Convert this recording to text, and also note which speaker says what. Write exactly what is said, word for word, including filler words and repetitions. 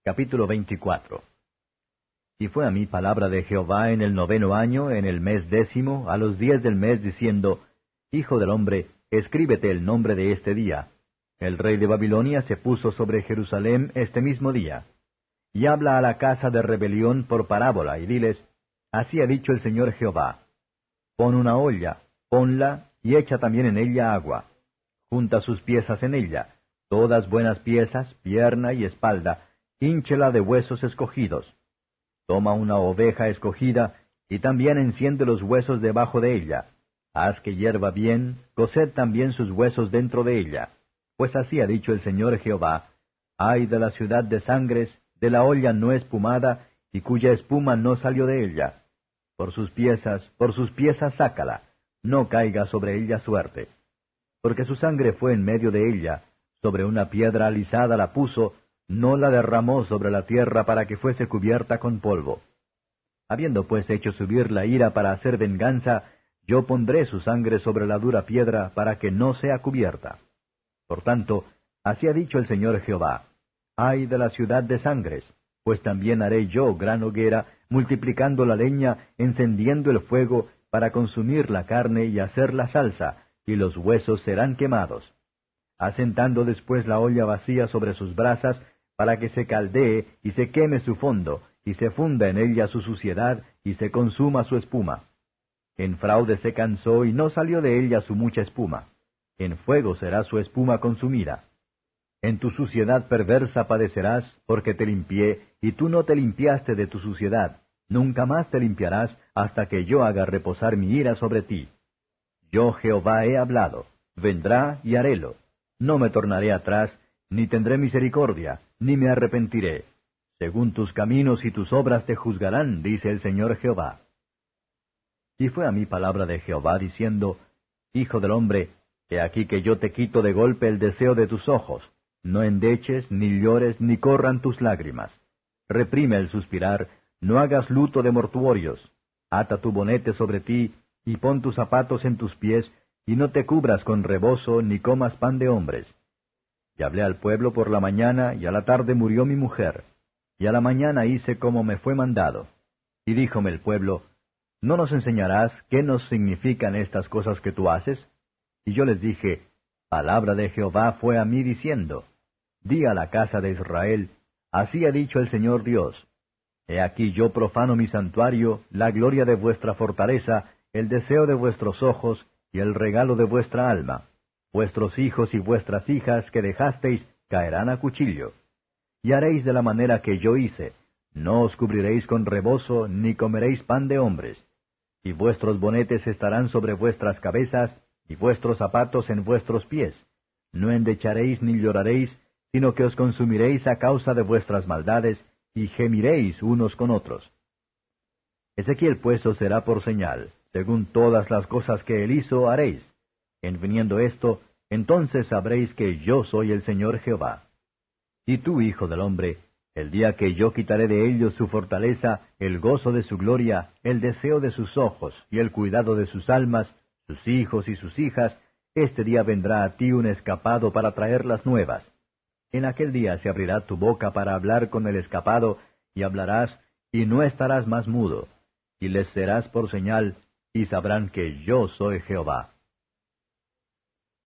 Speaker 1: Capítulo veinticuatro. Y fue a mí palabra de Jehová en el noveno año, en el mes décimo, a los diez del mes, diciendo, Hijo del hombre, escríbete el nombre de este día. El rey de Babilonia se puso sobre Jerusalén este mismo día. Y habla a la casa de rebelión por parábola, y diles, Así ha dicho el Señor Jehová. Pon una olla, ponla, y echa también en ella agua. Junta sus piezas en ella, todas buenas piezas, pierna y espalda, hínchela de huesos escogidos. Toma una oveja escogida, y también enciende los huesos debajo de ella. Haz que hierva bien, coced también sus huesos dentro de ella. Pues así ha dicho el Señor Jehová, ay de la ciudad de sangres, de la olla no espumada, y cuya espuma no salió de ella. Por sus piezas, por sus piezas sácala, no caiga sobre ella suerte. Porque su sangre fue en medio de ella, sobre una piedra alisada la puso, no la derramó sobre la tierra para que fuese cubierta con polvo. Habiendo pues hecho subir la ira para hacer venganza, yo pondré su sangre sobre la dura piedra para que no sea cubierta. Por tanto, así ha dicho el Señor Jehová, ay de la ciudad de sangres, pues también haré yo gran hoguera, multiplicando la leña, encendiendo el fuego, para consumir la carne y hacer la salsa, y los huesos serán quemados. Asentando después la olla vacía sobre sus brasas, para que se caldee y se queme su fondo, y se funda en ella su suciedad, y se consuma su espuma. En fraude se cansó, y no salió de ella su mucha espuma. En fuego será su espuma consumida. En tu suciedad perversa padecerás, porque te limpié, y tú no te limpiaste de tu suciedad. Nunca más te limpiarás, hasta que yo haga reposar mi ira sobre ti. Yo Jehová he hablado, vendrá y harélo. No me tornaré atrás, ni tendré misericordia, ni me arrepentiré. Según tus caminos y tus obras te juzgarán, dice el Señor Jehová. Y fue a mí palabra de Jehová, diciendo, Hijo del hombre, he aquí que yo te quito de golpe el deseo de tus ojos. No endeches, ni llores, ni corran tus lágrimas. Reprime el suspirar, no hagas luto de mortuorios. Ata tu bonete sobre ti, y pon tus zapatos en tus pies, y no te cubras con rebozo, ni comas pan de hombres. Y hablé al pueblo por la mañana, y a la tarde murió mi mujer. Y a la mañana hice como me fue mandado. Y díjome el pueblo, ¿no nos enseñarás qué nos significan estas cosas que tú haces? Y yo les dije, palabra de Jehová fue a mí diciendo, di a la casa de Israel, así ha dicho el Señor Dios. He aquí yo profano mi santuario, la gloria de vuestra fortaleza, el deseo de vuestros ojos, y el regalo de vuestra alma. Vuestros hijos y vuestras hijas que dejasteis caerán a cuchillo. Y haréis de la manera que yo hice, no os cubriréis con rebozo, ni comeréis pan de hombres. Y vuestros bonetes estarán sobre vuestras cabezas, y vuestros zapatos en vuestros pies. No endecharéis ni lloraréis, sino que os consumiréis a causa de vuestras maldades, y gemiréis unos con otros. Ezequiel pues os será por señal, según todas las cosas que él hizo haréis. En viniendo esto, entonces sabréis que yo soy el Señor Jehová. Y tú, hijo del hombre, el día que yo quitaré de ellos su fortaleza, el gozo de su gloria, el deseo de sus ojos, y el cuidado de sus almas, sus hijos y sus hijas, este día vendrá a ti un escapado para traer las nuevas. En aquel día se abrirá tu boca para hablar con el escapado, y hablarás, y no estarás más mudo, y les serás por señal, y sabrán que yo soy Jehová.